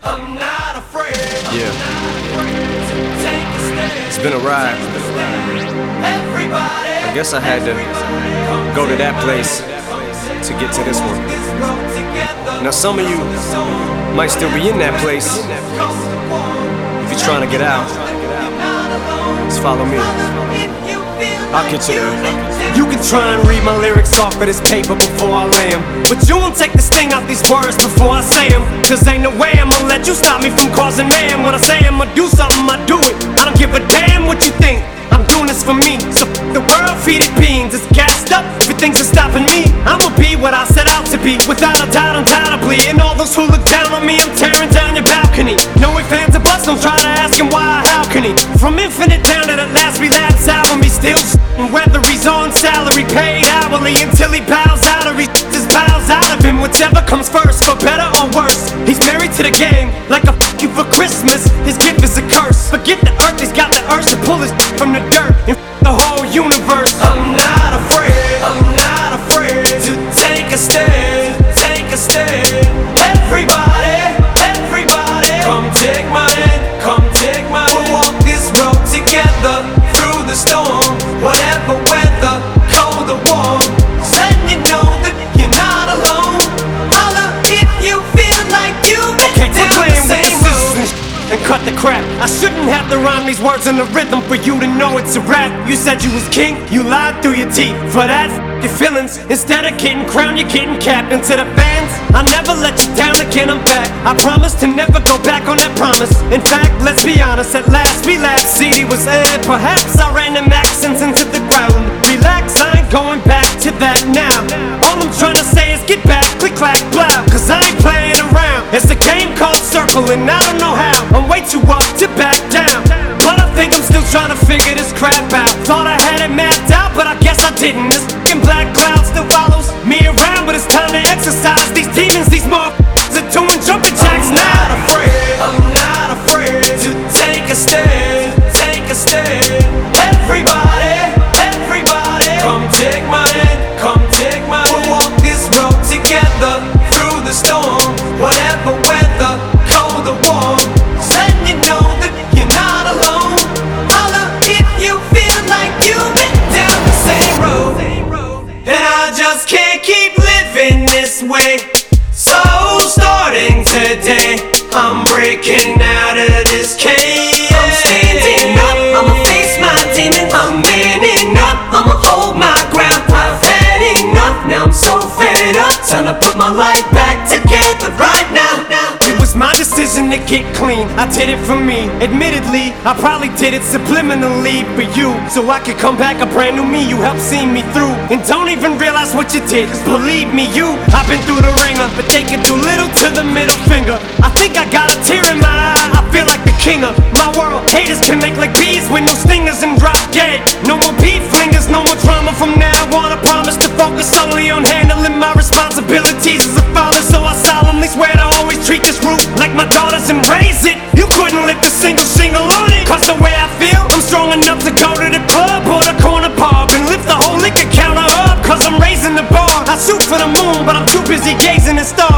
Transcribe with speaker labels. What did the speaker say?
Speaker 1: I'm not afraid.
Speaker 2: Yeah.
Speaker 1: Take a stand.
Speaker 2: It's been a ride.
Speaker 1: Everybody.
Speaker 2: I guess I had to go to that place to get to this one. Now some of you might still be in that place. If you're trying to get out, just follow me. I'll get you there.
Speaker 1: You can try and read my lyrics off of this paper before I lay 'em, but you won't take the sting out these words before I say 'em. Cause ain't no way I'ma let you stop me from causing mayhem. When I say I'ma do something, I do it. I don't give a damn what you think. I'm doing this for me. So the world, feed it beans. It's gassed up, everything's stopping me. I'ma be what I set out to be, without a doubt, undoubtedly. And all those who look down on me, I'm tearing down your balcony. No ifs, ands, or buts, don't try to ask him why or how can he. From infinite down to the last relapse album, he still whether he's on salary, paid hourly, until he bows out or he just bows out of him. Whichever comes first, for better or worse. He's married to the game, like a f*** you for Christmas. His gift is a curse. Forget the earth, he's got the urge to pull his from the dirt and the whole universe. I'm not afraid, I'm not afraid to take a stand, take a stand. Everybody, everybody, come take my hand, come take my hand. We'll walk this road together through the storm, whatever weather, cold or warm. Letting you know that you're not alone. Holla if you feel like you've been down the same road. And cut the crap. I shouldn't have to rhyme these words in the rhythm for you to know it's a rap. You said you was king, you lied through your teeth. For that, your feelings. Instead of getting crowned, you're getting capped. And to the fans, I never let you down again, I'm back. I promise to never go back on that promise. In fact, let's be honest, at last we laughed. CD was aired, perhaps I ran them accents into the ground. Relax, I ain't going back to that now. All I'm trying to say is get back, click, clack, blow. Cause I ain't playing around. It's a game called Circle and I don't know how. I'm way too up to back down, but I think I'm still trying to figure this crap out. Thought I had it mapped out, but I guess I didn't. This f***ing black cloud still follows me around, but it's time to exercise these demons. These motherfuckers are doing jumping jacks now. I'm not afraid to take a stand, take a stand. Everybody, everybody, come take my hand, come take my hand. We'll walk this road together through the storm, whatever weather, cold or warm. Letting you know that you're not alone. Holla if you feel like you've been down the same road. And I just can't keep living this way. So starting today, I'm breaking out of this cage. I'm standing up, I'ma face my demons. I'm manning up, I'ma hold my ground. I've had enough, now I'm so fed up. Time to put my life back together right now. It was my decision to get clean, I did it for me. Admittedly, I probably did it subliminally for you, so I could come back a brand new me. You helped see me through, and don't even realize what you did. Cause believe me, I've been through the ringer, but they can do little to the middle finger. I think I got a tear in my eye, I feel like the king of my world. Haters can make like bees with no stingers and drop dead. No more beef flingers, no more drama from now on. I promise to focus solely on handling my responsibilities as a father. So I solemnly swear to always treat this root like my daughters and raise it. You couldn't lift a single shingle on it. Cause the way I feel, I'm strong enough to go to the club or the corner pub and lift the whole liquor counter up. Cause I'm raising the bar. I shoot for the moon, but I'm too busy gazing at stars.